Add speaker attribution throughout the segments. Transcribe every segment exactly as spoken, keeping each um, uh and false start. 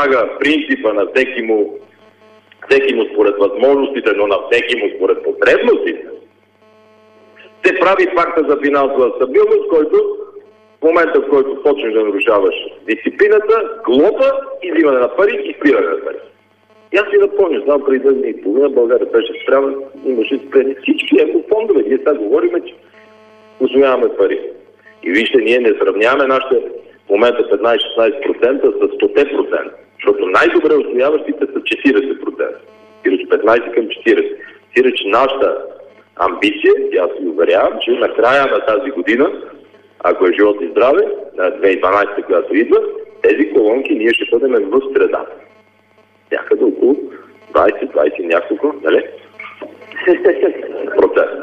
Speaker 1: прилага принципа на всеки му, всеки му според възможностите, но на всеки му според потребностите, се прави пакта за финансова стабилност, който в момента, в който почнеш да нарушаваш дисциплината, глоба, изимане на пари и спиране на пари. И аз ви напомня, знам, преди две дни и половина България беше спряма, имаше спрени всички еврофондове. Ние сега говорим, че усвояваме пари. И вижте, ние не сравняваме нашите в момента петнайсет-шестнайсет процента с сто процента, защото най-добре усвояващите са четирийсет процента. Сиреч петнайсет към четирийсет. Сиреч нашата амбиция, и аз ви уверявам, че на края на тази година, ако е живот и здраве, на две хиляди и дванайсета, която идва, тези колонки ние ще бъдем в средата. Някъде около двайсет-двайсет няколко, нали? Процент.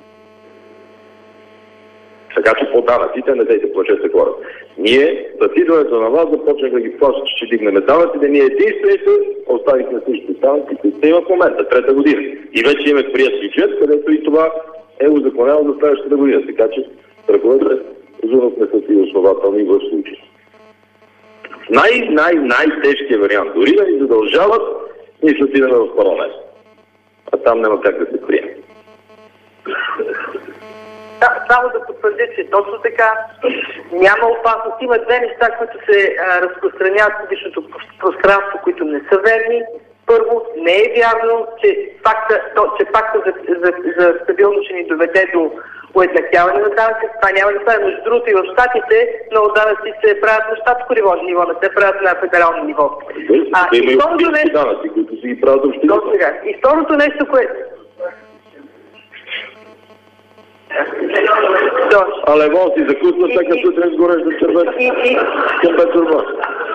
Speaker 1: Така че по данъците не дейте плашете хората. Ние, с идването на вас, започнем да ги плащат, че ще дигнем данъците. Ние единствените оставихме същите данъци, които са и в момента, трета година. И вече имаме прият бюджет, където и това е узаконено за следващата година. Така че страховете Узунов не са си основателни в случая. Най-най-най-тежкият вариант. Дори да ни задължават, ние ще отидем в парламент. А там няма как да се приеме.
Speaker 2: Да, само да потвърдя, че точно така няма опасност. Има две неща, които се а, разпространяват в публичното пространство, които не са верни. Първо, не е вярно, че пакта, то, че пакта за, за, за стабилност ще ни доведе до уеднаквяване на данъци. Това няма да стане. Между другото и в щатите много данъци се правят на щатско ниво, не се правят на федерално ниво.
Speaker 1: А, да, и второто нещо... данъци, които си ги правят общината.
Speaker 2: И второто нещо, което...
Speaker 1: Але вон си закусва всяка сутрин с гореща червена към Петърбург.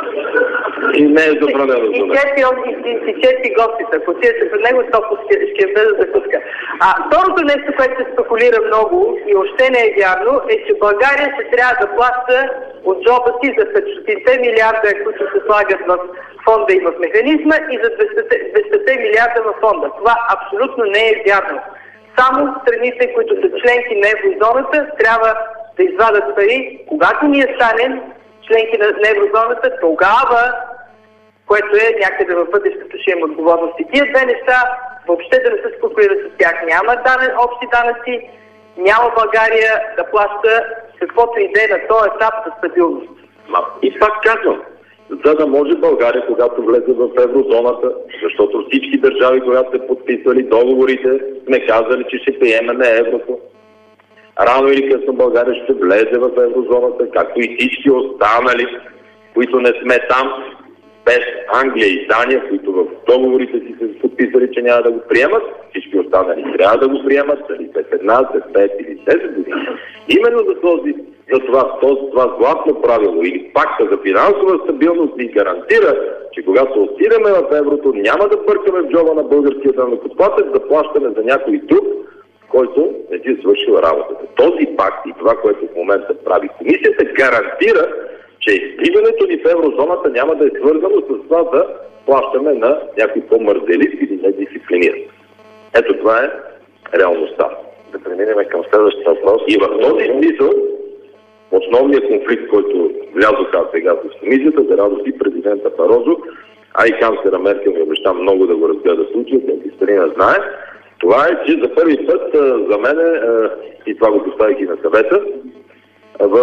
Speaker 1: И не е забранено за мен.
Speaker 2: И чести гостите, ако отидете пред него, то ще я бъде закуска. А второто нещо, което се спекулира много и още не е вярно, е, че България ще трябва да плаща от джоба си за петстотин милиарда, които се слагат в фонда и в механизма, и за двеста милиарда в фонда. Това абсолютно не е вярно. Само страните, които са членки на еврозоната, трябва да извадат пари. Когато ние станем членки на еврозоната, тогава, което е някъде в бъдещето, ще има отговорности. Тия две неща въобще да не се спекулира с тях. Няма данък, общи данъци, няма България да плаща каквото и да е на този етап за стабилност.
Speaker 1: И пак казвам, за да може България, когато влезе в еврозоната, защото всички държави, когато са подписвали договорите, сме казали, че ще приемаме еврото. Рано или късно България ще влезе в еврозоната, както и всички останали, които не сме там, без Англия и Дания, които в договорите си се подписали, че няма да го приемат. Всички останали трябва да го приемат, дали след една, след пет или десет години. Именно за този За това, това златно правило или пакта за финансова стабилност ни гарантира, че когато отидеме в еврото, няма да бъркаме в джоба на българския данъкоплатец да плащаме за някой друг, който не си е свършил работата. Този пакт и това, което в момента прави комисията, гарантира, че излизането ни в еврозоната няма да е свързано с това да плащаме на някой по-мързелист или недисциплиниран. Ето това е реалността.
Speaker 3: Да преминем към следващия въпрос.
Speaker 1: И в този смисъл основният конфликт, който влязоха сега с комисията, за радост и президента Барозу, а и канцлера Меркел ми обеща много да го разгледа случая, тези страни не знае, това е, че за първи път за мен, и това го поставих и на съвета, в,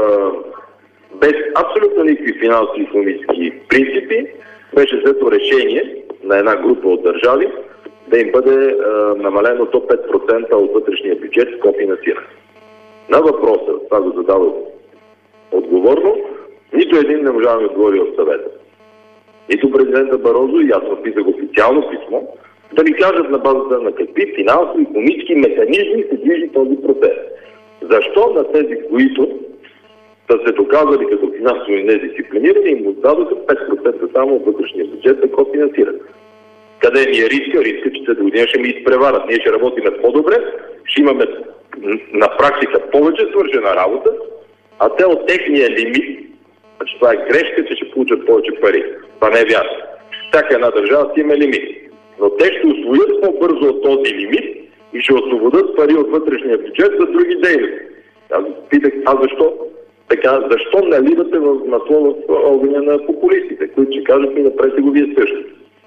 Speaker 1: без абсолютно никакви финансови и икономически принципи, беше взето решение на една група от държави да им бъде намалено до пет процента от вътрешния бюджет с кофинансиране. На въпроса, това го задава отговорно, нито един не можа да ми отговори от съвета. Нито президента Барозу, и аз написах официално писмо, да ни кажат на базата на какви финансови, икономически механизми се движи този процес. Защо на тези, които са се доказали като финансово недисциплинирани, им отдадоха пет процента само от вътрешния бюджет да кофинансират? Къде ни е риска? Риска, че след година ще ми изпреварат. Ние ще работиме по-добре, ще имаме на практика повече свършена работа, а те от техния лимит, значи това е грешка, че ще получат повече пари. Това не е вярно. Всяка една държава си има лимит. Но те ще усвоят по-бързо от този лимит и ще освободят пари от вътрешния бюджет за други дейности. Аз питах, а защо? Така, защо наливате в масло в огъня на популистите, които ще кажат и направете го вие също?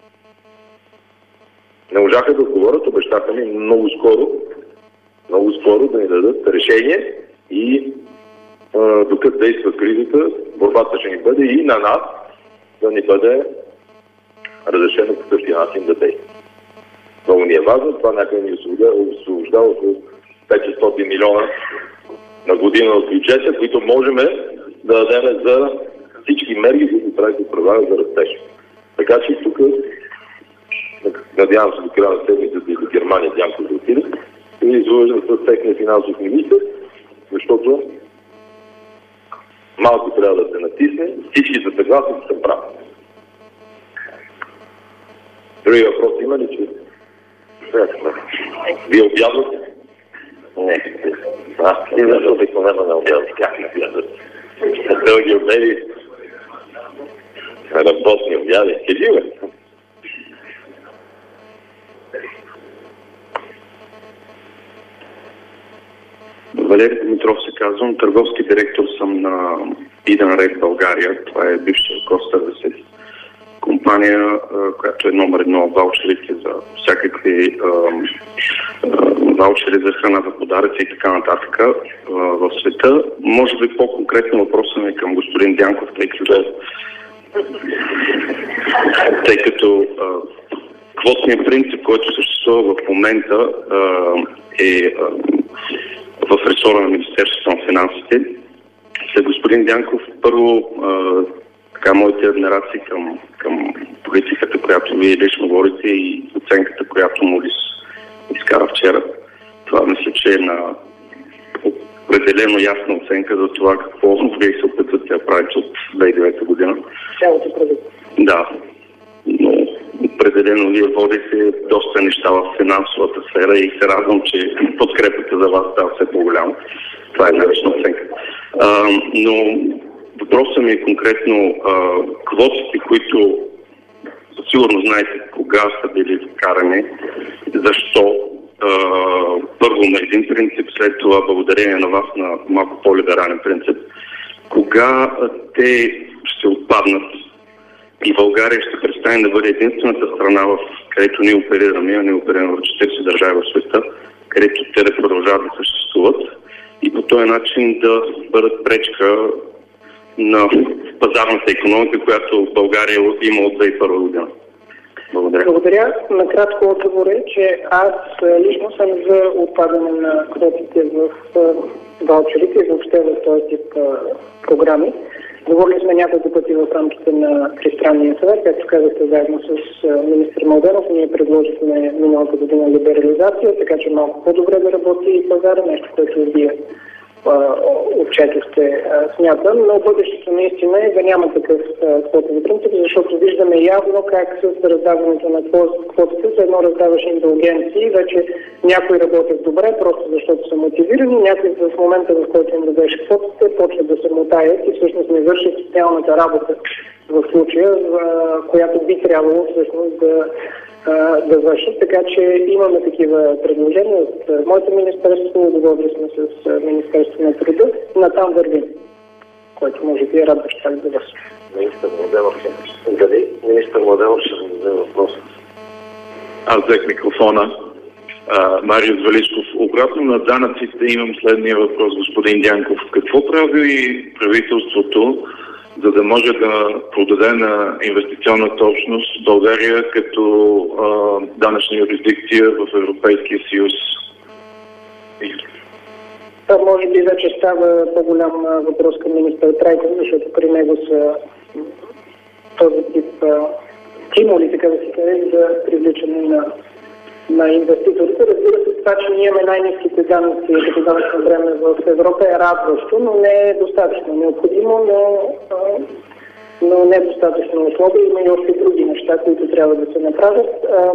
Speaker 1: Не можаха да отговорят, обещаха ми много скоро, много скоро да ни дадат решение и а, докато действа кризата, борбата ще ни бъде и на нас да ни бъде разрешено по същия начин да действа. Много ни е важно, това някъде ни освобождава от петстотин милиона на година от бюджета, които можем да дадем за всички мерки, които трябва да предлагат за растеж. Така че тук надявам се до края на седмицата и до Германия Дянков да отиде и да излъжа с техния финансов министър, защото малко трябва да се натисне, всички са съгласни, че са прави. Други въпрос има ли, че вие обядвате?
Speaker 3: Не. Аз ти защо обикновено не обядвам. Как не обядват?
Speaker 1: Дълги обеди. Работни обяди. Кажи ме.
Speaker 4: Валери Димитров се казвам. Търговски директор съм на Иден Рейд България. Това е бивша Костървисес компания, която е номер едно в ваучерите за всякакви ваучери за храна, за подаръци и така нататък в света. Може би по-конкретно въпросът ми към господин Дянков, тъй като тъй като квотният принцип, който съществува в момента е в ресора на Министерството на финансите. След господин Дянков, първо така моите адмирации към, към политиката, която вие лично говорите и оценката, която Мудис изкара вчера. Това мисля, че е на определено ясна оценка за това какво вие се опитвате да правите от две хиляди и девета година.
Speaker 2: Цялото правителство.
Speaker 4: Да, но определено вие водите доста неща в финансовата сфера и се радвам, че подкрепата за вас става все по-голямо. Това е налична оценка. А, но въпросът ми е конкретно а, квотите, които сигурно знаете кога са били вкарани, защо. Uh, първо на един принцип, след това благодарение на вас на малко по-либерален принцип. Кога uh, те ще отпаднат и България ще престане да бъде единствената страна, в където ние оперираме, а ние оперираме в четиридесет държави в света, където те да продължават да съществуват и по този начин да бъдат пречка на пазарната икономика, която България има от две хиляди и първа година. Благодаря.
Speaker 5: Благодаря. Накратко отговор е, че аз лично съм за отпадане на квотите в ваучерите и въобще в този тип програми. Говорили сме няколко пъти в рамките на Тристранния съвет, както казахте, заедно с министър Младенов. Ние предложихме миналата година либерализация, така че малко по-добре да работи и пазара, нещо, което вие отчетохте, смятам, но бъдещето наистина е да няма такъв квотен принцип, защото виждаме явно как с раздаването на квотите се едно раздаваше индулгенции, вече някои работят добре, просто защото са мотивирани, някои в момента, в който им дадеш квотите, почват да се мотаят и всъщност не вършат социалната работа в случая, която би трябвало всъщност да да вършат, така че имаме такива предложения от моето министерство, договорили сме с Министерство на труда, натам вървим, който може би е радващ так за вас.
Speaker 3: Министър Младенов, дали министър Младенов ще зададе въпрос?
Speaker 6: Аз взех микрофона. А, Мариус Величков. Обратно на данъците имам следния въпрос, господин Дянков. Какво прави правителството, за да може да продаде на инвестиционната общност България като а, данъчна юрисдикция в Европейския съюз?
Speaker 5: Това може би вече става по-голям въпрос към министър Трайков, защото при него са този тип стимули, така да се каже, за привличане на, на инвеститорите. Разбира се, това, че ние имаме най-ниските данъци като данъчно време в Европа е радващо, но не е достатъчно необходимо, но, но не е достатъчно условие. Има и още други неща, които трябва да се направят.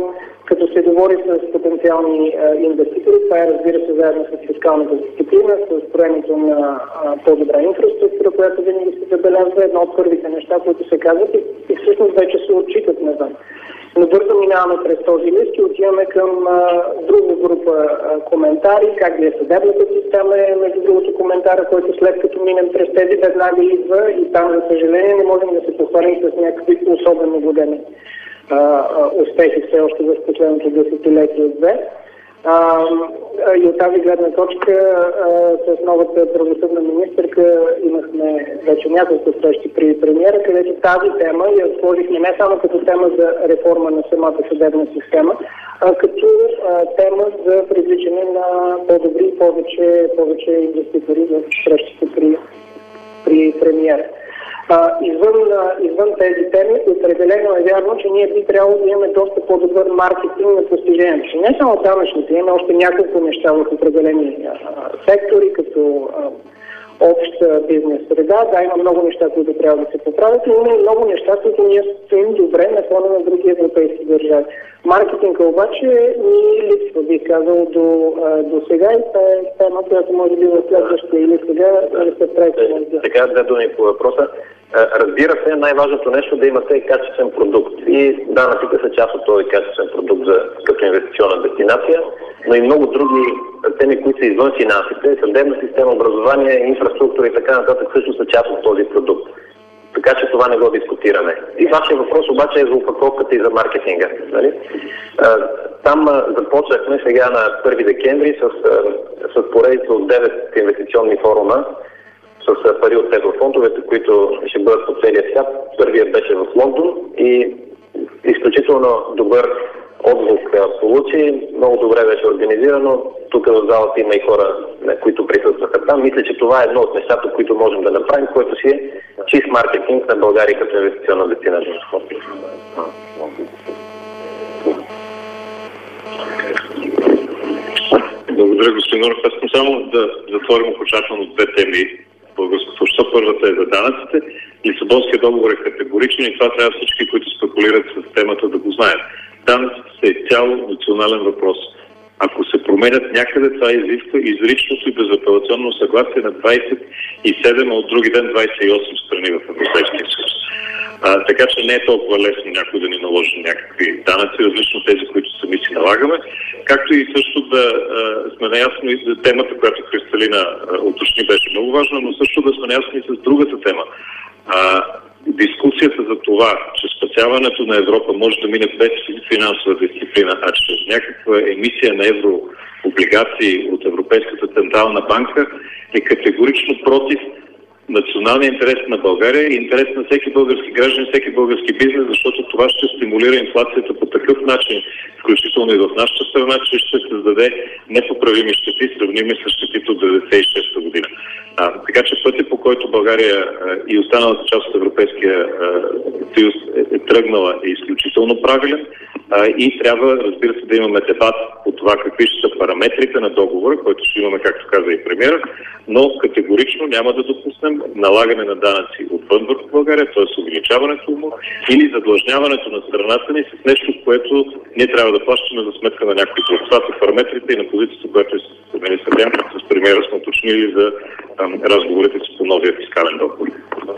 Speaker 5: като се говори с потенциални а, инвеститори. Това е, разбира се, заедно с фискалната дисциплина, с строенето на а, по-добра инфраструктура, която винаги се забелязва, едно от първите неща, които се казват и, и всъщност вече се отчитат навън. Но бързо минаваме през този лист и отиваме към а, друга група а, коментари, как да е съдебната система, е между другото коментара, който след като минем през тези веднага идва и там, за съжаление, не можем да се похвалим с някакви особено големи а, а, успехи все още в последното десетилетие-две. А, и от тази гледна точка а, с новата правосъдна министърка имахме вече няколко срещи при премиера, където тази тема я сложихме не само като тема за реформа на самата съдебна система, а като а, тема за привличане на по-добри и повече, повече инвеститори в срещите при, при премиера. А, извън, а, извън тези теми, определено е вярно, че ние би трябвало да имаме доста по-добър маркетинг на постижението. Не само данъчните, имаме още няколко неща в определени а, сектори, като а, обща бизнес среда. Да, има много неща, които трябва да се поправят, но има и много неща, които ние стоим добре на фона на други европейски държави. Маркетинга обаче ни липсва, бих казал, до, до сега и това е тема, която може би в следващия или сега да се прави.
Speaker 3: Така, две думи по въпроса. Разбира се, най-важното нещо е да имате качествен продукт. И данъците са част от този качествен продукт за, като инвестиционна дестинация, но и много други теми, които са извън финансите, съдебна система, образование, инфраструктура и така нататък също са част от този продукт. Така че това не го дискутираме. И вашия въпрос обаче е за упаковката и за маркетинга. Нали? Там започнахме сега на първи декември с, с поредица от девет инвестиционни форума с пари от еврофондовете, които ще бъдат по целия свят. Първият беше в Лондон и изключително добър отзвук получи. Много добре беше организирано. Тук в залата има и хора, които присъстваха там. Мисля, че това е едно от нещата, които можем да направим, което си е чист маркетинг на България като инвестиционна дестинация.
Speaker 6: Благодаря, господин Норов. Аз съм само да затворим окончателно две теми българското общество. Първата е за данъците. Лисабонския договор е категоричен и това трябва всички, които спекулират с темата, да го знаят. Данъците са изцяло национален въпрос. Ако се променят някъде, това изисква изричното и безапелационно съгласие на двадесет и седем, а от други ден двадесет и осем страни в Европейския съюз. А, така че не е толкова лесно някой да ни наложи някакви данъци, различно тези, които сами си налагаме. Както и също да а, сме наясно и за темата, която Кристалина а, уточни, беше много важна, но също да сме наясно и с другата тема. А, дискусията за това, че спасяването на Европа може да мине без финансова дисциплина, а чрез някаква емисия на еврооблигации от Европейската централна банка, е категорично против националния интерес на България и интерес на всеки български граждан, всеки български бизнес, защото това ще стимулира инфлацията по такъв начин, включително и в нашата страна, че ще създаде непоправими щети, сравними с щетите от деветдесет и шеста година. А, така че пътя, по който България а, и останалата част от Европейския а, съюз е, е тръгнала, е изключително правилен а, и трябва, разбира се, да имаме дебат по това какви ще са параметрите на договора, който ще имаме, както каза и премиера, но категорично няма да допуснем налагане на данъци отвън върху България, т.е. увеличаването му или задлъжняването на страната ни с нещо, което ние трябва да плащаме за сметка на някои други. Това са параметрите и на позицията, която е с министър Дянков, с премиера сме уточнили за ам, разговорите си по новия фискален договор.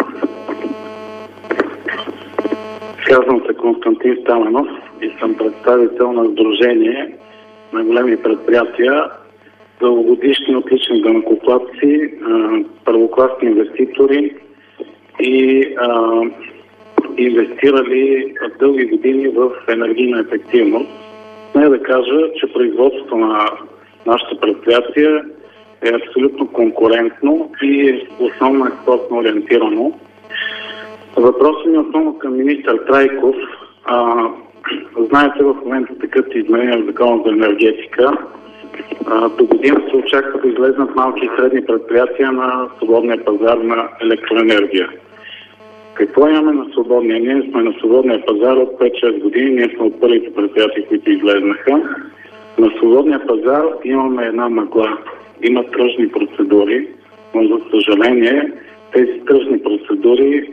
Speaker 7: Казвам се Константин Стаменов и съм представител на Сдружение на големи предприятия, дългогодишни отлични данъкоплатци, първокласни инвеститори и а, инвестирали дълги години в енергийна ефективност. Не да кажа, че производството на нашите предприятия е абсолютно конкурентно и основно експортно ориентирано. Въпросът ми основно към министър Трайков. А, знаете, в момента такът изменения в закона за енергетика. А, до година се очаква да излезнат малки и средни предприятия на свободния пазар на електроенергия. Какво имаме на свободния? Ние сме на свободния пазар от пет-шест години. Ние сме от първите предприятия, които излезнаха. На свободния пазар имаме една мъгла. Има тръжни процедури, но за съжаление тези тръжни процедури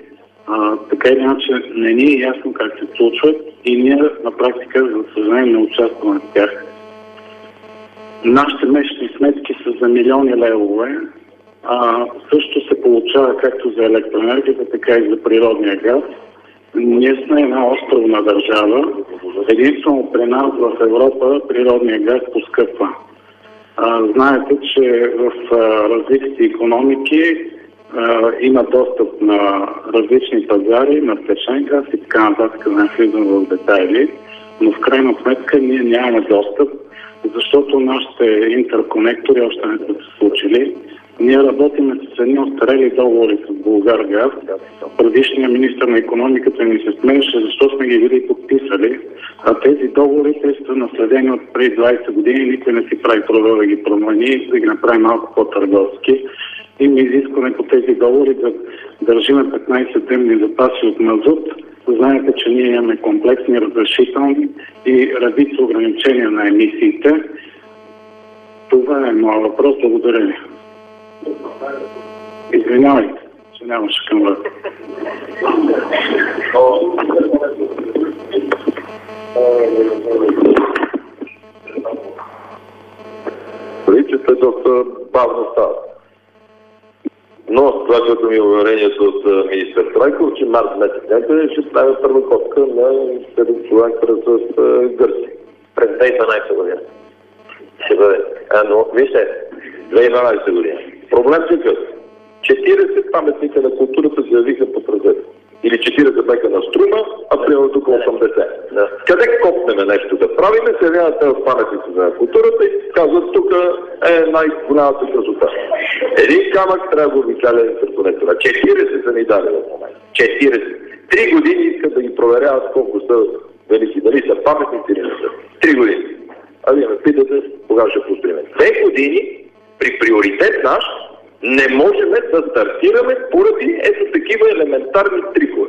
Speaker 7: А, така или иначе не ни е ясно как се случват и ние на практика, за съжаление, не участваме в тях. Нашите месечни сметки са за милиони левове. А, също се получава както за електроенергията, така и за природния газ. Ние сме една островна държава. Единствено при нас в Европа природния газ поскъпва. А, знаете, че в а, развитите икономики а, има достъп на различни пазари, на втечнен газ и така нататък, не влизам в детайли, но в крайна сметка ние нямаме достъп, защото нашите интерконектори още не са се случили. Ние работим с едни остарели договори с Булгаргаз. Предишният министър на икономиката ни се смееше, защо сме ги били подписали. А тези договори те са наследени от преди двайсет години. Никой не си прави труда да ги промени, да ги направи малко по-търговски. Има изискване по тези договори да държиме петнайсет дневни запаси от мазут. Знаете, че ние имаме комплексни разрешителни и редица ограничения на емисиите. Това е моят въпрос. Благодаря ви. Извинявайте, че нямаше към вас.
Speaker 1: Правителството е доста бавно става. Но това, което ми е уверението от министър Трайков, че март месец ще правя първа копка на седем километра с Гърция.
Speaker 3: През две хиляди и дванадесета година. Ще бъде. А, но, вижте,
Speaker 1: две хиляди и дванадесета година. Проблем какъв? четирийсет паметника на културата се явиха по тръзете. Или четирийсет бека на Струма, а примерно тук осемдесет. Да. Къде копнеме нещо да правиме, се явяват тези паметници на културата и казват, тук е най-голямата красота. Един камък трябва да го обикаля интерконектора. четирийсет са ни дали в момента. четирийсет. Три години искат да ги проверяват колко са велики. Дали са паметници или не са. Три години. А вие ме питате, кога ще построим. Две години при приоритет наш не можем да стартираме поради ето такива елементарни трикове.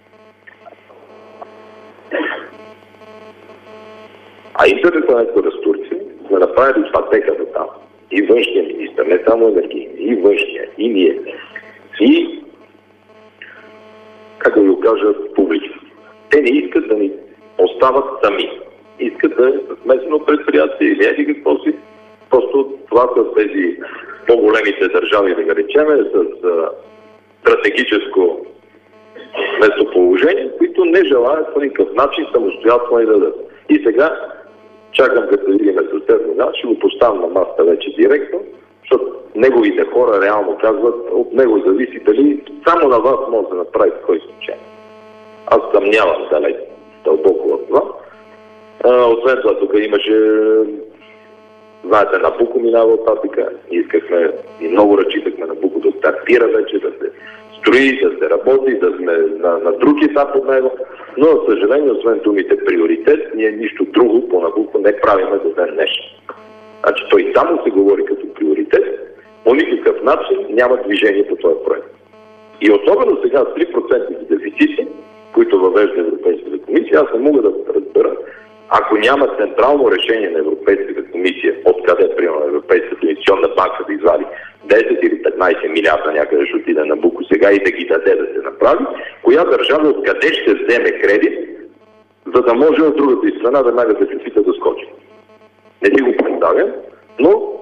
Speaker 1: А интерконектора с Турция сме направили пътеката там. И външния министър, не само енергийния, и външния, и ние. И, как да ви кажа публично, те не искат да ни остават сами. Искат да е смесено предприятие или еди какво си. Просто това са тези по-големите държави, да ги речеме, с а, стратегическо местоположение, които не желаят по никакъв начин самостоятелно и да дадат. И сега чакам като видим съседно газ, ще го поставям на масата вече директно, защото неговите хора реално казват, от него зависи дали само на вас може да направи такова изключение. Аз съмнявам далеч дълбоко в това. А, освен това, тук имаше, знаете, Набуко минава от Африка. Искахме и много разчитахме Набуко да стартира вече, да се строи, да се работи, да сме на, на друг етап от него. Но, за съжаление, освен думите приоритет, ние нищо друго по Набуко не правиме до ден днешен. Значи той само се говори като приоритет, по никакъв начин няма движение по този проект. И особено сега с три процента дефицити, които въвежда Европейската комисия, аз не мога да разбера, ако няма централно решение на Европейската комисия, откъде примерно Европейската инвестиционна банка да извади десет или петнайсет милиарда някъде ще отиде на Буко сега и да ги даде да се направи, коя държава откъде ще вземе кредит, за да може от другата страна веднага дефицита да скочи. Не си го представям, но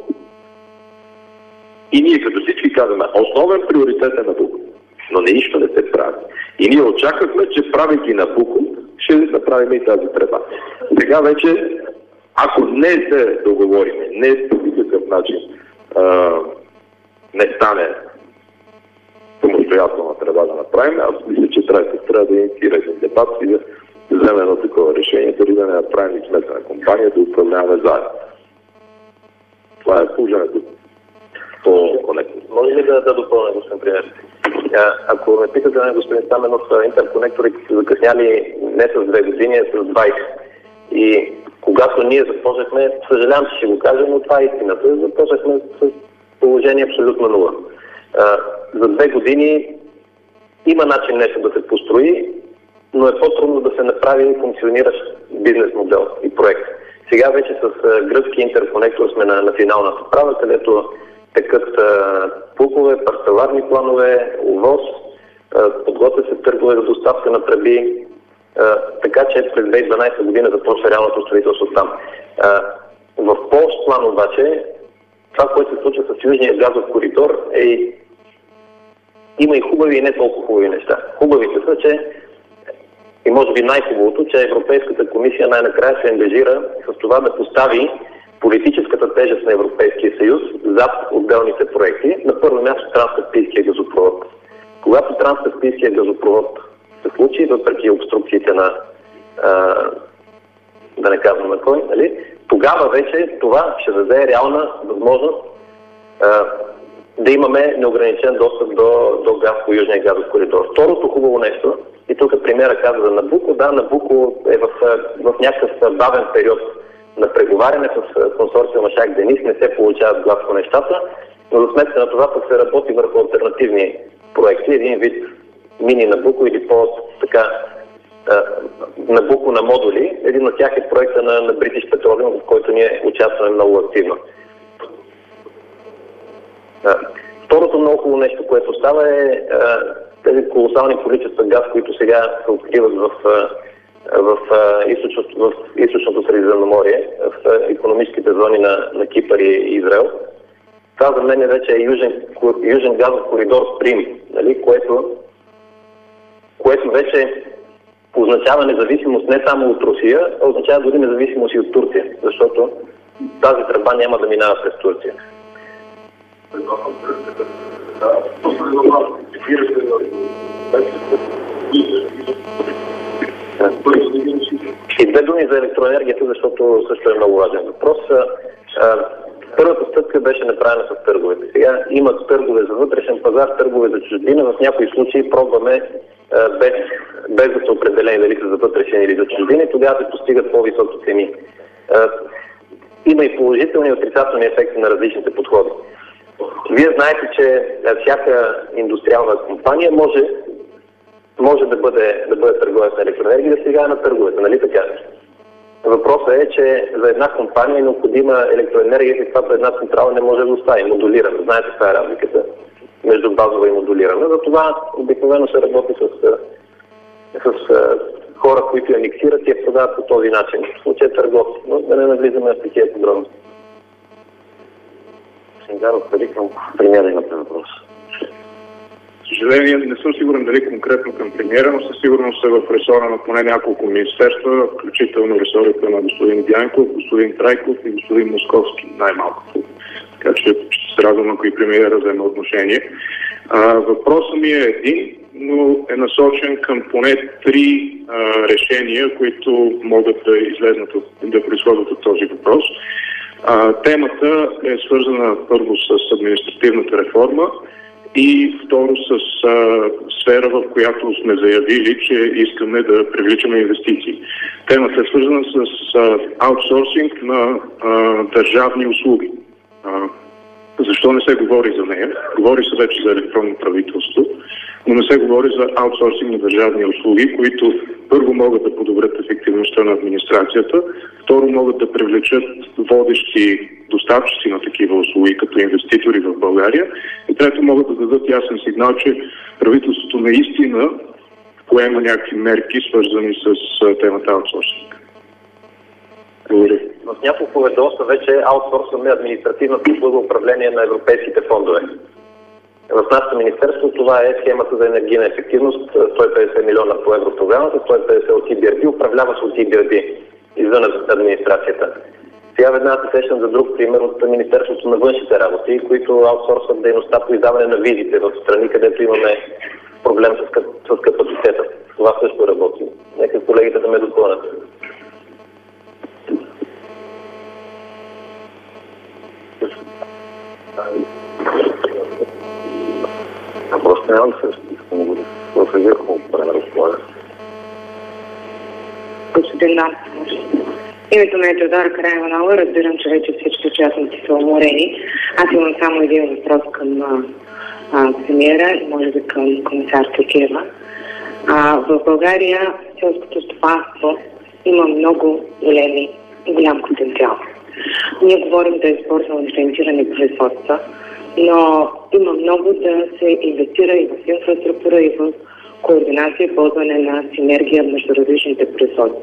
Speaker 1: и ние като всички казваме, основен приоритет е Набуко, но не нищо не се прави. И ние очаквахме, че правейки Набуко, ще направим и тази треба. Сега вече, ако не се договориме, не по никакъв начин а, не стане самостоятелна треба да направим, аз мисля, че трябва, трябва да инициира един дебат и да вземе едно такова решение, дали да не направим и смесена компания, да управляваме заедно. Това е положението.
Speaker 3: Може ли да, да допълня, господин премиер? Ако ме питате, господин Стаменов, интерконекторите са закъсняли не с две години, а с двайсет. И когато ние започнахме, съжалявам, че ще го кажа, но това е истината, започнахме с положение абсолютно нула. За две години има начин нещо да се построи, но е по-трудно да се направи функциониращ бизнес модел и проект. Сега вече с гръцки интерконектор сме на, на финалната права, където текат пукове, парцеларни планове, ОВОз. Подготвя се търгове за доставка на тръби, така че през две хиляди и дванадесета година започва реалното строителство там. В по-общ план обаче, това, което се случва с Южния газов коридор, е има и хубави и не толкова хубави неща. Хубавите са, че и може би най-хубавото, че Европейската комисия най-накрая се ангажира с това да постави политическата тежест на Европейския съюз зад отделните проекти. На първо място Транскаспийския газопровод. Когато Транскаспийския газопровод се случи, въпреки обструкциите на а, да не казвам на кой, нали, тогава вече това ще даде реална възможност а, да имаме неограничен достъп до, до газ по Южния газов коридор. Второто хубаво нещо, и тук премиера каза за Набуко, да, Набуко е в, в някакъв бавен период на преговаряне с консорциума Шах Денис, не се получават гладко нещата, но за сметка на това пък се работи върху алтернативни проекти, един вид мини Набуко или по-така Набуко на модули. Един от тях е проекта на, на British Petroleum, в който ние участваме много активно. Второто много хубаво нещо, което става е тези колосални количества газ, които сега се откриват в, в, източното, в източното Средиземноморие, в икономическите зони на, на Кипър и Израел. Това за мен вече е южен, южен газов коридор Стрим, нали, което, което вече означава независимост не само от Русия, а означава дори независимост и от Турция, защото тази тръба няма да минава през Турция. И две думи за електроенергията, защото също е много важен въпрос. Първата стъпка беше направена с търговете. Сега има търгове за вътрешен пазар, търгове за чужбина. В някои случаи пробваме без, без да са определени дали са за вътрешен или за чужбина, и тогава се постигат по-високи цени. Има и положителни и отрицателни ефекти на различните подходи. Вие знаете, че всяка индустриална компания може, може да бъде, да бъде търговец на електроенергия и да се играе на търговете, нали така? Въпросът е, че за една компания е необходима електроенергия, каквато една централа не може да достави, модулирана. Знаете каква е разликата между базова и модулирана. Затова обикновено се работи с, с, с хора, които я миксират и я продават по този начин. В случая търговци, но да не навлизаме в такива подробности. Сингаров, дали към премиера имате въпрос?
Speaker 6: Съжаление, не съм сигурен дали конкретно към премиера, но със сигурност е в ресора на поне няколко министерства, включително ресорите на господин Дянков, господин Трайков и господин Московски, най-малкото. Така че ще се радвам, ако и премиера вземе отношение. А, въпросът ми е един, но е насочен към поне три а, решения, които могат да излезнат, да произходят от този въпрос. А, темата е свързана първо с административната реформа и второ с а, сфера, в която сме заявили, че искаме да привличаме инвестиции. Темата е свързана с а, аутсорсинг на а, държавни услуги. А, защо не се говори за нея? Говори се вече за електронно правителство, но не се говори за аутсорсинг на държавни услуги, които първо могат да подобрят ефективността на администрацията, второ могат да привлечат водещи доставчици на такива услуги като инвеститори в България и трето могат да дадат ясен сигнал, че правителството наистина поема някакви мерки, свързани с темата аутсорсинг. Благодаря.
Speaker 3: В няколко ведомства вече аутсорсваме административната услуга управление на европейските фондове. В нашето министерство това е схемата за енергийна ефективност, сто и петдесет милиона по европрограмата, сто и петдесет от И Б Р Д, управлява се от И Б Р Д извън администрацията. Сега веднага се сещам за друг пример от Министерството на външните работи, които аутсорсват дейността по издаване на визите в страни, където имаме проблем с, къп, с капацитета. Това също работи. Нека колегите да ме допълнят. Просто нямам също.
Speaker 8: Господин Нанков, името ми е Теодора Караиванова. Разбирам, че вече всички участници са уморени. Аз имам само един въпрос към а, премиера и може би към комисар Текева. А, в България селското стопанство има много големи, голям потенциал. Ние говорим да използваме диференцирани производства, но има много да се инвестира и в инфраструктура, и в координация и ползване на синергия между различните производства.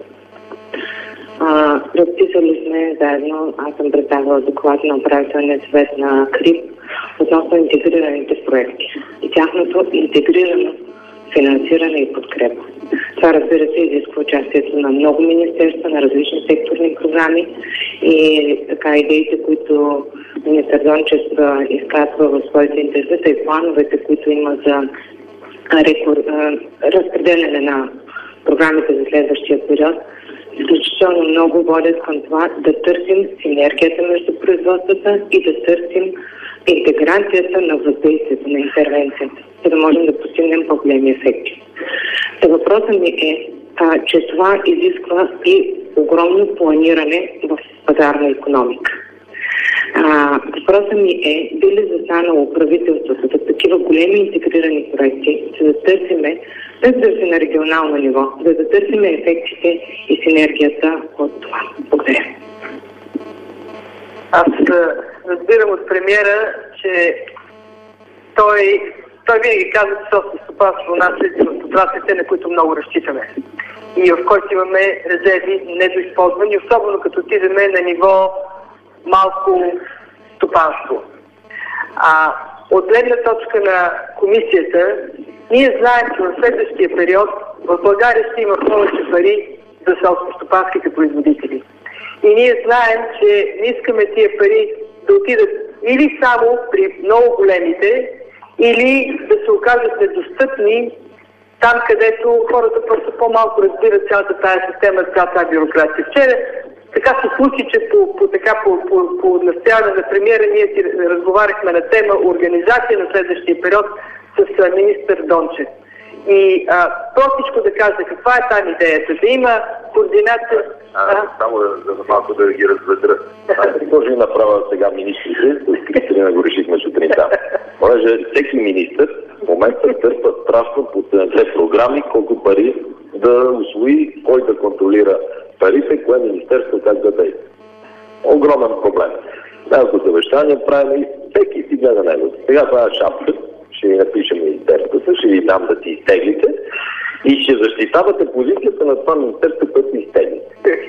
Speaker 8: Разписали сме заедно, аз съм представила доклад на управителния съвет на КРИБ относно интегрираните проекти и тяхното интегрирано финансиране и подкрепа. Това, разбира се, изисква участието на много министерства, на различни секторни програми и така идеите, които министър Дончев изказва в своите интервюта и плановете, които има за рекор... разпределяне на програмите за следващия период, изключително много водят към това да търсим синергията между производствата и да търсим интеграцията на въздействието на интервенцията, за да можем да постигнем по-големи ефекти. Та въпросът ми е, а, че това изисква и огромно планиране в пазарна икономика. А, въпросът ми е, би ли застанало правителството за такива големи интегрирани проекти, за да търсиме, без да си на регионално ниво, за да търсиме ефектите и синергията от това. Благодаря.
Speaker 2: Аз разбирам от премиера, че той, той винаги казва, че собствено стопанство у нас е в отраслите, на които много разчитаме и в който имаме резерви недоизползвани, особено като отидеме на ниво малко стопанство. А от гледна точка на комисията, ние знаем, че в следващия период в България ще има повече пари за селскостопанските производители. И ние знаем, че не искаме тия пари да отидат или само при много големите, или да се окажат недостъпни там, където хората просто по-малко разбират цялата тази система, цялата тази бюрокрация. Вчера така се случи, че по, по, така, по, по, по настояване на премиера ние си разговаряхме на тема организация на следващия период с министър Дончев. И а, простичко да кажа, каква е там идеята? Да има координация...
Speaker 1: А, а? Само да, да малко да ги разведра. Какво ще направя сега министрите, с Кристина го решихме сутринта. Понеже всеки министър в момента търпа страшно по седемдесет програми, колко пари да усвои, кой да контролира парите, кое министерство как да действа. Огромен проблем. Няколко съвещания правим и всеки си гледа него. Сега това е шапка, ще ви напишем министерството, ще ви дам да си изтеглите и ще защитавате позицията на това министерство, което си изтеглите.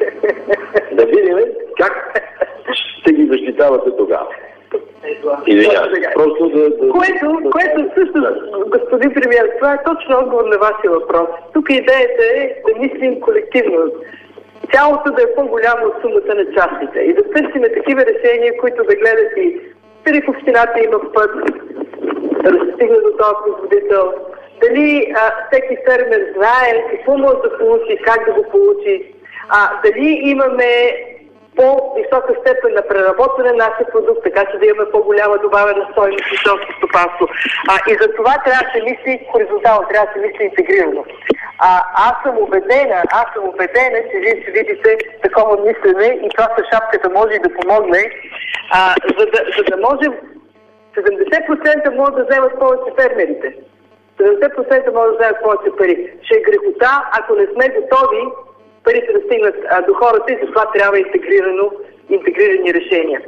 Speaker 1: Да видим как ще ги защитавате тогава. Извинявам, просто да... да
Speaker 2: което, да, което също, господин премиер, това е точно отговор на вашия въпрос. Тук идеята е да мислим колективно. Цялото да е по-голямо от сумата на частите и да търсиме такива решения, които да гледат и дали в общината има път, да стигне до този производител, дали а, всеки фермер знае какво може да получи, как да го получи, а дали имаме по-висока степен на преработване на нашия продукт, така че да имаме по-голяма добавена стойност и селско стопанство. А, и за това трябва да се мисли хоризонтално, трябва да се мисли интегрирано. А, аз съм убедена, аз съм убедена, че вие ще видите такова мислене и това със шапката може и да помогне, а, за, да, за да можем седемдесет процента могат да вземат повече фермерите. седемдесет процента могат да вземат повече пари. Ще е грехота, ако не сме готови парите да стигнат а, до хората и затова трябва интегрирано, интегрирани решения.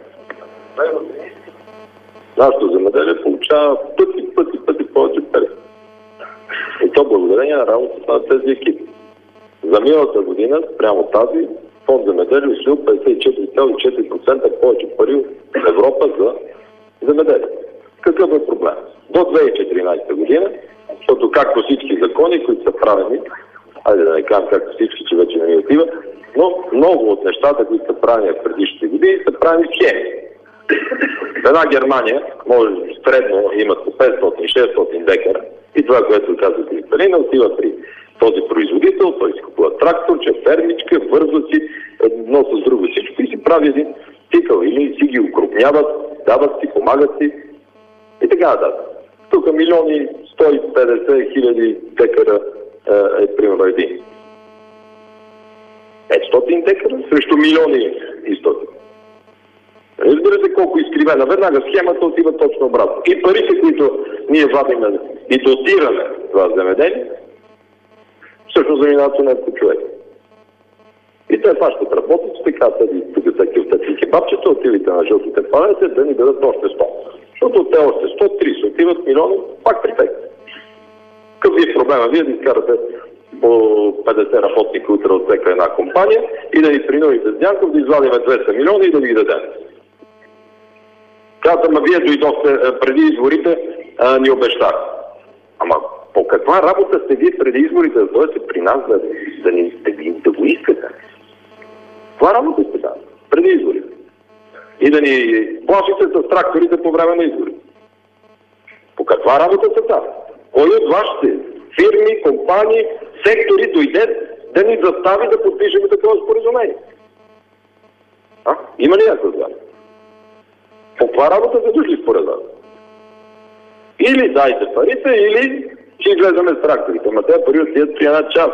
Speaker 1: Нашето земеделие получава пъти, пъти, пъти повече пари. И то благодарение на работата на тези екипи. За миналата година, прямо тази, фонд земеделие усвоил петдесет и четири цяло и четири процента повече пари от Европа за земеделие. Какъв е проблем? До две хиляди и четиринадесета година, защото както всички закони, които са правени, айде да не кажем както всички, че вече не ми отива, но много от нещата, които са правени в предишните години, са правени схеми. В една Германия, може средно имат по петстотин до шестстотин декара и това, което казва Кристалина, отива при този производител, той си купува тракторче, фермичка, вързва си едно с друго всичко и си прави един цикъл или си ги укрупняват, дават си, помагат си и така да. Тук милиони сто и петдесет хиляди декара е, е примерно един. петстотин декара срещу милиони и стотин. Разбирате колко изкривена. Веднага схемата отива точно обратно. И парите, които ние вадиме и дотираме това земеделие, всъщност заминават у някой човек. И те фащат работниците, казват, тук са килтаци кебабчета, отивите на жълтите палете, да ни дадат още сто. Защото те още сто трийсет отиват милиона, пак при тях. Какъв ви е проблема? Вие да изкарате по петдесет работника утре от всяка една компания и да ни принудите с Дянков да извадиме двеста милиона и да ви ги дадем. Казвам, а вие дойдохте преди изборите, а, ни обещахте. Ама по каква работа сте вие преди изборите, да дойдете при нас да, да, ни, да, да го искате? Това работа сте да, преди изборите. И да ни плашите с тракторите по време на изборите. По каква работа сте да? Кой от вашите фирми, компании, сектори дойде да ни застави да подпишем такова споразумение? А? Има ли някакъв знак? По каква работа са дошли според вас? Или дайте парите, или ще излезаме с тракторите. Ама тези пари отидат при една част.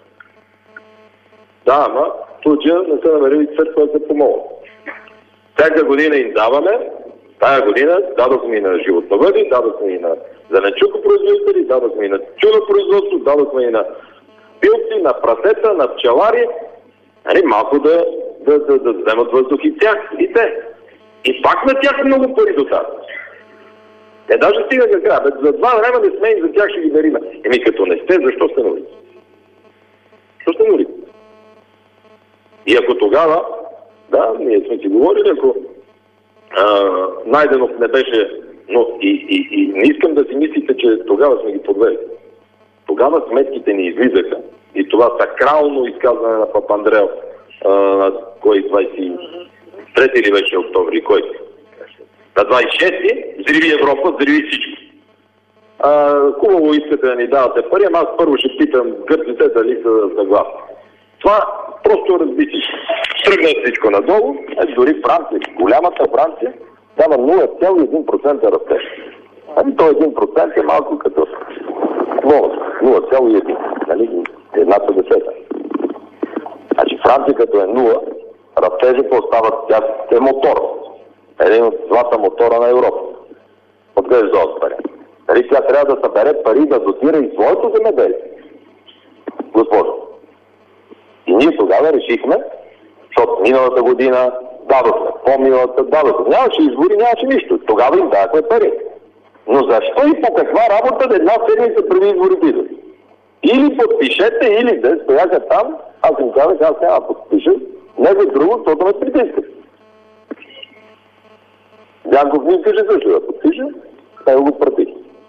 Speaker 1: Да, ама в случая не са намерили църква да се помогнат. Всяка година им даваме, тая година дадохме и на животновъди, дадохме и на зеленчукопроизводители, дадохме и на чудопроизводство, дадохме и на пилци, на прасета, на пчелари. Нали, малко да, да, да, да вземат въздух и тях, и те. И пак на тях много пари дотават. Е, даже стига каква. За два време не сме и за тях ще ги дариме. Еми като не сте, защо сте на улица? Защо сте на улица? И ако тогава, да, ние сме си говорили, ако а, Найденов не беше, но и, и, и не искам да си мислите, че тогава сме ги подвели. Тогава сметките ни излизаха и това сакрално изказване на Папандреев, а, кой двайсет и трети ли беше октомври, кой? На двайсет и шести взриви Европа, взриви всичко. А, хубаво искате да ни давате пари, ама аз първо ще питам гърците дали са съгласни. Това просто разби всичко. Тръгна всичко надолу, е, дори Франция, голямата Франция, дава нула цяло и един процент растеж. Ами то един процент е малко като нула цяло и един, нали? Едната десета. Значи Франция като е нула, растежа по-остават, тя е мотор. Един от двата мотора на Европа. Откъде ще дойдат пари? Нали тя трябва да събере пари да дотира и своето земеделие. Госпожо. И ние тогава решихме, защото миналата година дадохме, по-миналата дадохме. Нямаше избори, нямаше нищо. Тогава им дадахме пари. Но защо и по каква работа една седмица преди изборите идват? Или подпишете, или да стояха там, аз им казах, аз няма подпиша, не за друго, защото ме притискат. Дянков ми каже също да подпиша, те го пратих.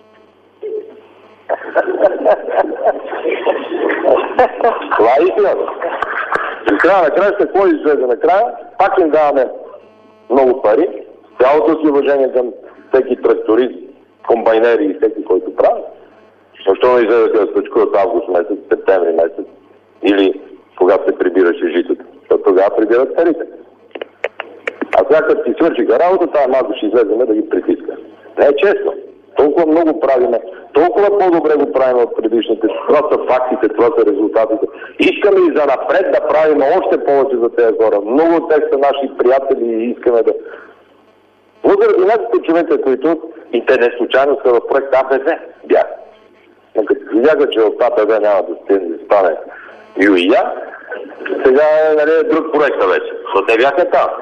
Speaker 1: Това е истината. И края на края, какво излезе накрая? Пак им даваме много пари, цялото си уважение към всеки тракторист, комбайнери и всеки, който прави. Защо не излезе да стъчкуват август месец, септември месец или когато се прибираше житото? Защото тогава прибират парите. А сега като си свършиха работа, тази малко ще излеземе да ги притиска. Не е честно. Толкова много правиме, толкова по-добре го правим от предишните. Това са фактите, това са резултатите. Искаме и за напред да правим още повече за тези хора. Много от тях са наши приятели и искаме да... Но заради някакви човека, които и те не случайно са в проект А Б В. Бях. Но като видяха, че от А Б В няма да стане Ю и Я, сега е, нали, е друг проект вече. Но те бяха там.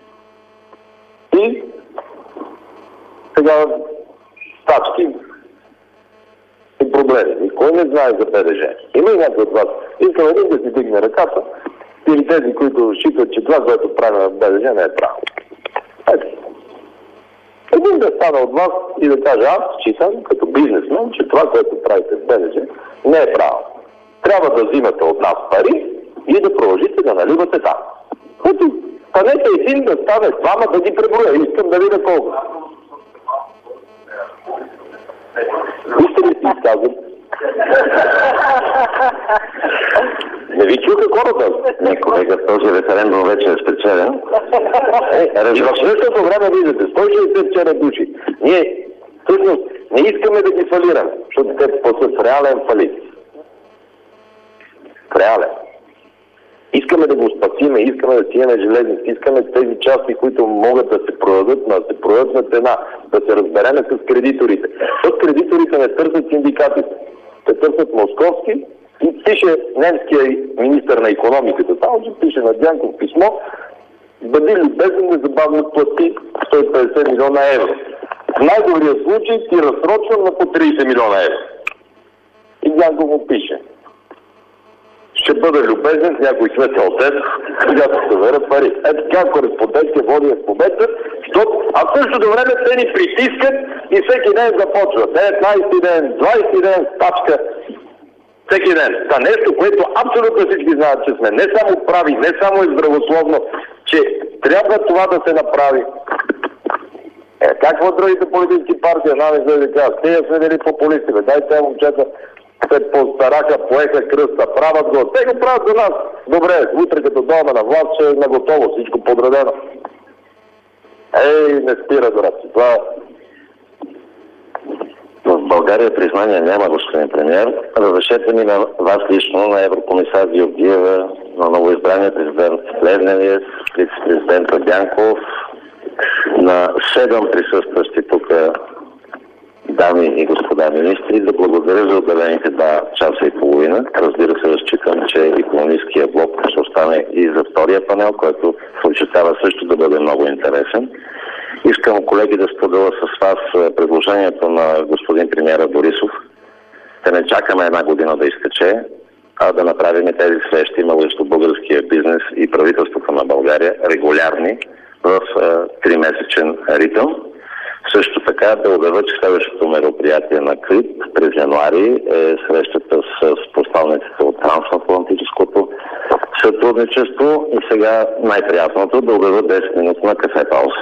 Speaker 1: И сега стачки и проблеми. Никой не знае за Б Д Ж. Има и някой от вас. Искам един да си дигне ръката или тези, които считат, че това, което правим в Б Д Ж, не е право. Ето. Един да стане от вас и да каже, аз считам като бизнесмен, че това, което правите в Б Д Ж, не е право. Трябва да взимате от нас пари и да продължите да наливате там. Ето, станете един да стане двама да ги преброя. Искам да видя колко. Вижте ли си изказвам? Не ви чуха хората? Не, колега, този референдум вече е спечелен. Е, и в същото време виждате, сто и шейсет души. Ние всъщност не искаме да ги фалираме, защото те после в реален фалит. В реален. Искаме да го спасиме, искаме да си имаме железници, искаме тези части, които могат да се продадат, да се продадат на цена, да се разбереме с кредиторите. Защото кредиторите не търсят синдикатите. Те търсят московски и пише немския министър на икономиката. Само, че пише на Дянков писмо, бъди любезен незабавно плати сто и петдесет милиона евро. В най-добрия случай ти разсрочвам на по трийсет милиона евро. И Дянков му пише: ще бъда любезен с някой светъл ден, когато се съберат пари. Ето така кореспондентите води в момента, защото, а в същото време те ни притискат и всеки ден започва. деветнайсети ден, двайсети ден, стачка. Всеки ден. Та нещо, което абсолютно всички знаят, че сме не само прави, не само е здравословно, че трябва това да се направи. Е, какво другите политически партии, една не се да казват, те сме дали популисти, бе, дайте момчета, се постараха, поеха кръста, правят го. Те го правят за нас. Добре, утре като дойдем на власт, ще е наготово, всичко подредено. Ей, не спира, брат. Това...
Speaker 3: В България признание няма, господин премиер. Разрешете ми на вас лично, на еврокомисар Георгиева, на новоизбрания президент Плевнелиев, вице-президента Дянков, на седем присъстващи тук дами и господа министри, да благодаря за отделените два часа и половина. Разбира се, разчитам, че икономическия блок ще остане и за втория панел, който се очертава също да бъде много интересен. Искам, колеги, да споделя с вас предложението на господин премиера Борисов. Да не чакаме една година да изтече, а да направим тези срещи между българския бизнес и правителството на България регулярни в тримесечен ритъм. Също така да обявя, че следващото мероприятие на КРИП през януари е срещата с посланиците от трансатлантическото сътрудничество и сега най-приятното да обявя десет минутна кафе пауза.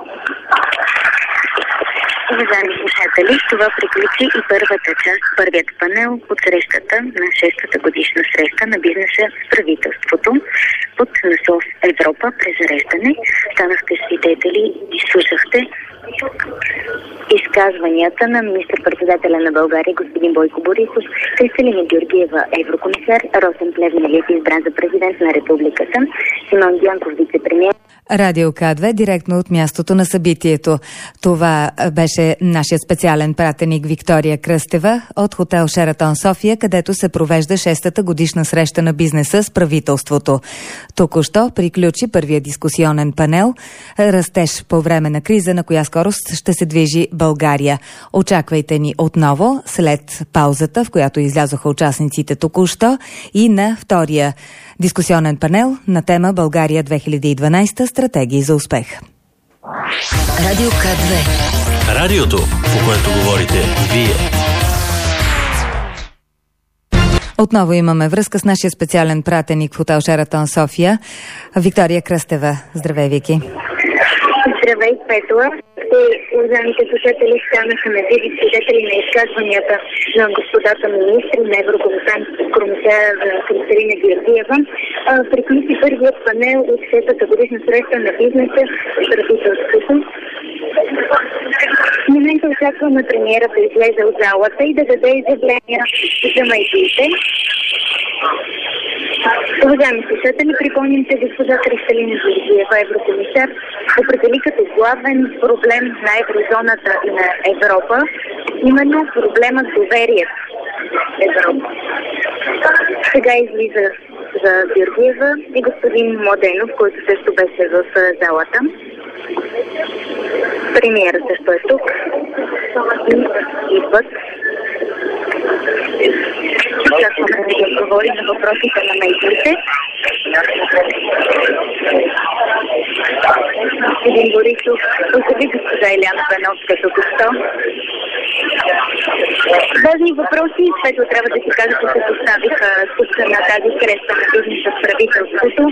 Speaker 9: Уважаеми слушатели, това приключи и първата част, първият панел от срещата на шестата годишна среща на бизнеса с правителството под наслов Европа презареждане. Станахте свидетели и слушахте изказванията на министър-председателя на България господин Бойко Борисов, Кристалина Георгиева, еврокомисар, Росен Плевнелиев, избран за президент на републиката, Симеон Дянков, вице-премиер.
Speaker 10: Радио К две, директно от мястото на събитието. Това беше нашия специален пратеник Виктория Кръстева от хотел Шератон София, където се провежда шестата годишна среща на бизнеса с правителството. Току-що приключи първия дискусионен панел "Растеж по време на криза, на коя скорост ще се движи България". Очаквайте ни отново след паузата, в която излязоха участниците току-що, и на втория дискусионен панел на тема България две хиляди и дванадесета – стратегии за успех.
Speaker 11: Радио К две. Радиото, по което говорите вие.
Speaker 10: Отново имаме връзка с нашия специален пратеник в хотел Шератон София, Виктория Кръстева. Здравей, Вики.
Speaker 9: Здравей, Петла. Уважаемите слушатели, станаха недиви свидетели на изказванията на господата министри, на еврокомисар Кристалина Георгиева. Приключи първият панел от шестата годишна среща на бизнеса с правителството. В момента очакваме премиера да излезе от залата и да даде изявления за медиите. Уважаеми слушатели, припомням, че госпожа Кристалина Георгиева, еврокомисар, определи като главен проблем на еврозоната и на Европа именно проблемът доверието в Европа. Сега излиза за Георгиева и господин Младенов, който също беше в залата. Премиера също е тук и идват. Очакваме да отговори на въпросите на медиите. Господин Борисов, позови госпожа Иляна Бановска току-що. Важни въпроси, което трябва да си кажа, че се поставиха тук на тази среща на бизнеса с правителството.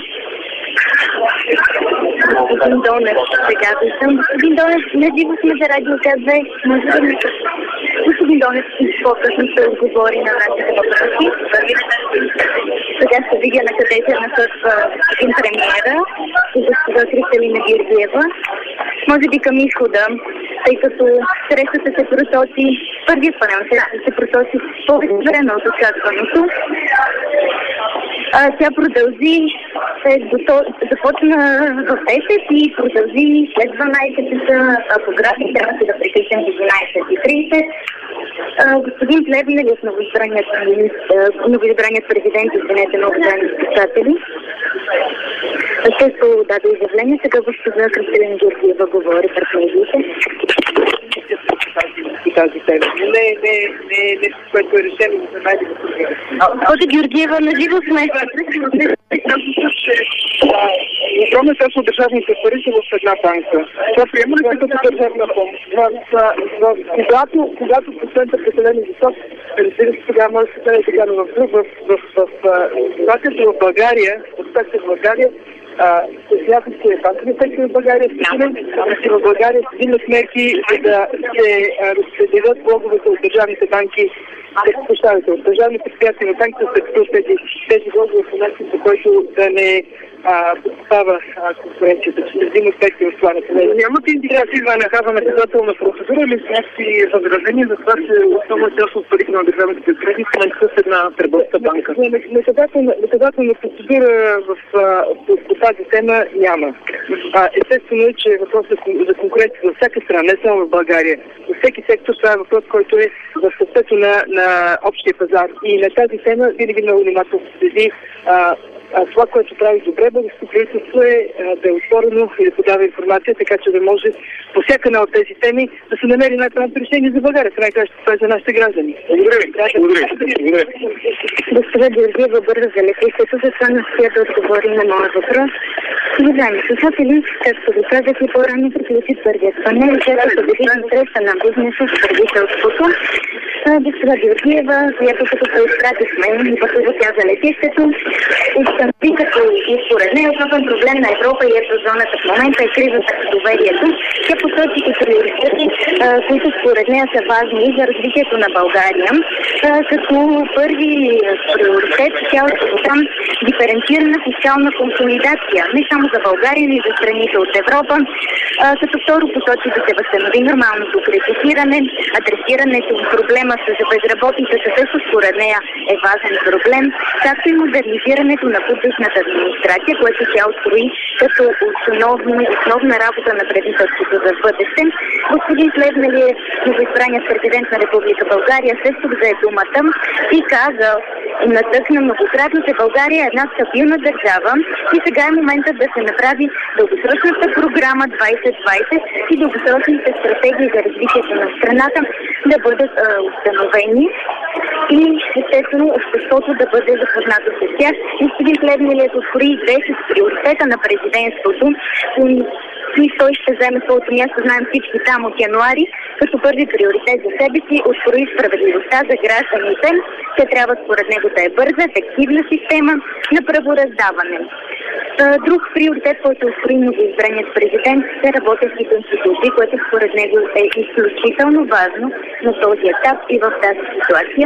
Speaker 9: Господин Донев, сега виждам. Господин Донев, не живо сме за Радио К две. Може да ми... Господин Донев по-късно ще отговори на нашите въпроси. Сега ще видя на къде се насочва господин премиера и госпожа Кристалина Георгиева. Може би към изхода, тъй като срещата се просочи, първият панел се просочи повече време от очакваното. А, тя продължи, се започна в десет и продължи след дванадесет часа, а по график трябваше да приключим в дванадесет и тридесет. Господин Плевнелиев, новоизбраният, новоизбраният президент, извинете, на уважаеми слушатели, също даде изявление. Сега госпожа Кристалина Георгиева говори пред медиите.
Speaker 2: тази тема. Не, не, не е нещо, което е решено за най-добро.
Speaker 9: Госпожа Георгиева, на живо сме.
Speaker 5: Огромна част от държавните пари са в една банка. Това приема ли като държавна помощ? Когато, когато процентът е прекалено висок, разбира се, тогава може да се даде така, но в, в, в, в, ситуацията в България, в ситуацията в България, смятам, че банкови сектори в България че в България са взимат мерки, за да се разпределят влоговете от държавните банки, прощавайте, от държавни предприятия на банките, да се тези, тези влогове в начин, по който да не подстава конкуренцията, че се взимат мерки в това направление. Нямате индикации за наказана наказателна процедура или с някакви възражения за това, че основна част от парите на държавните предприятия са с една търговска банка? Наказателна процедура в по тази тема няма. А, естествено е, че въпросът за конкуренция за всяка страна, не само в България, за всеки сектор, това е въпрос, който е в сърцето на, на общия пазар. И на тази тема винаги много внимателно следи А това, което прави добре българското правителство е да е отворено и да подава информация, така че да може по всяка една от тези теми да се намери най-правилното решение за България. Това е това за нашите граждани. Благодаря ви. Благодаря.
Speaker 9: Госпожа Георгиева бърза за летището, за това настоя да отговори на моя въпрос. Уважаеми слушатели, както ви казах и по-рано, приключи първият панел, където се годишна среща на бизнеса с правителството. Госпожа Георгиева, която като се изпратихме и пътува тя за летището, установи като и според нея основен проблем на Европа и еврозоната в момента е кризата на доверието. Тя посочи и приоритети, които според нея са важни за развитието на България. Като първи приоритет тя там диференцирана фискална консолидация, не само за България, но и за страните от Европа. Като второ посочи да се възстанови нормалното кредитиране, адресирането на проблема с безработицата също според нея е важен проблем, както и модернизирането на публичната администрация, което тя открои като основна, основна работа на правителството за бъдеще. Господин Плевнелиев, новоизбраният президент на Република България, също взе думата и каза, натъкна многократно, че България е една стабилна държава и сега е моментът да се направи дългосрочната програма двайсет двайсет и дългосрочните стратегии за развитието на страната да бъдат а, установени и естествено обществото да бъде запознато с тях. Господин Плевнелиев открои десет приоритета на президентството, и той ще вземе своето място, знаем всички там от януари, като първи приоритет за себе си открои справедливостта за гражданите. Те трябва според него да е бърза, ефективна система на правораздаване. Друг приоритет, който открои новоизбраният президент, е работещите институции, което според него е изключително важно на този етап и в тази ситуация.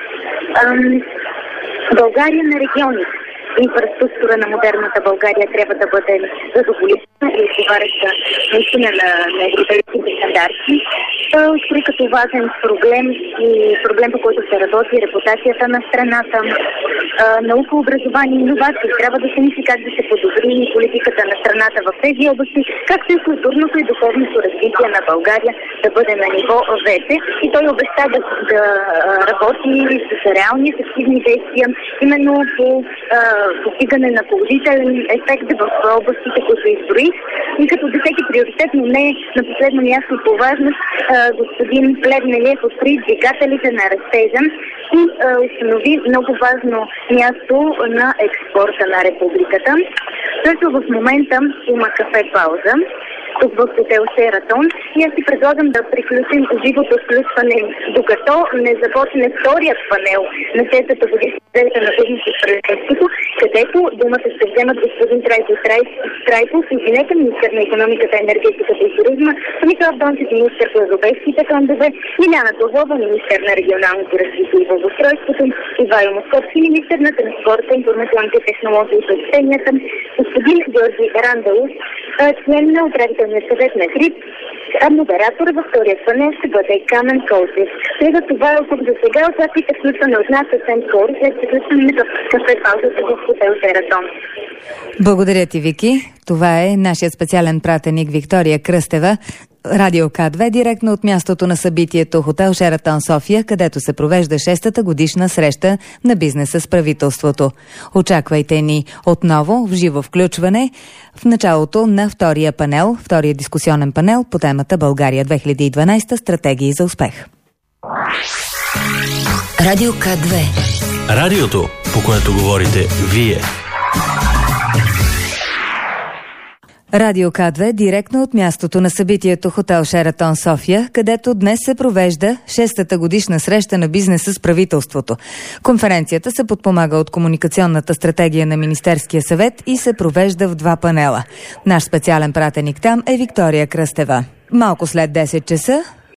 Speaker 9: България на регионите. Инфраструктура на модерната България трябва да бъде задоволителна и отговаряща наистина на, на европейските стандарти. Той откри като важен проблем и проблем, по който се работи репутацията на страната, наука, образование и иновации. Трябва да се мисли как да се подобри политиката на страната в тези области, както и културното и духовното развитие на България да бъде на ниво вече. И той обеща да, да работи с реални ефективни действия именно по постигане на положителен ефект в областите, които изброих. И като десети приоритет, но не на последно място по важност, господин Плевнелиев откри двигателите на растежа и установи много важно място на експорта на републиката. Също в момента има кафе пауза тук в хотел Шератон и аз си предлагам да приключим живото включване, докато не започне вторият панел на шестата годишна на бизнеса с правителството, където думата ще вземат господин Трайко Трайков, извинете, министър на икономиката, енергетиката и туризма, Томислав Дончев, министър по европейските фондове, Лиляна Тлова, министър на регионалното развитие и благоустройството, Ивайло Московски, министър на транспорта, информационните технологии и съобщенията, господин Георги Рандалов, член на управителния съвет на ХРИП, а модератор във втория панел ще бъде Камен Колчев. Сега това е тук за сега. Очаквайте включване от нас съвсем скоро, след приключване на кафе паузата в хотел Шератон.
Speaker 10: Благодаря ти, Вики. Това е нашият специален пратеник Виктория Кръстева. Радио К две директно от мястото на събитието хотел Шератон София, където се провежда шестата годишна среща на бизнеса с правителството. Очаквайте ни отново в живо включване в началото на втория панел, втория дискусионен панел по темата България две хиляди и дванадесета стратегии за успех.
Speaker 11: Радио К две. Радиото, по което говорите вие.
Speaker 10: Радио К две директно от мястото на събитието хотел Шератон София, където днес се провежда шестата годишна среща на бизнеса с правителството. Конференцията се подпомага от комуникационната стратегия на Министерския съвет и се провежда в два панела. Наш специален пратеник там е Виктория Кръстева. Малко след десет часа